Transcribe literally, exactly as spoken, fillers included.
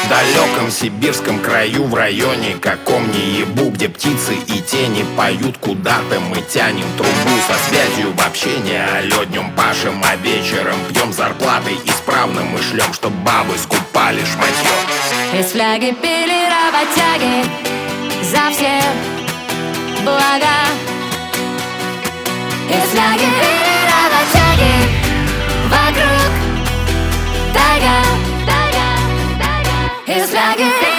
В далеком сибирском краю, в районе каком не ебу, где птицы и тени поют, куда-то мы тянем трубу со связью в общение. Алло, днем пашем, а вечером пьем зарплаты исправно мы шлем, чтоб бабы скупали шматье. Из фляги пили работяги за все блага. Из фляги пили работяги, вокруг тайга, тайга, тайга. Из фляги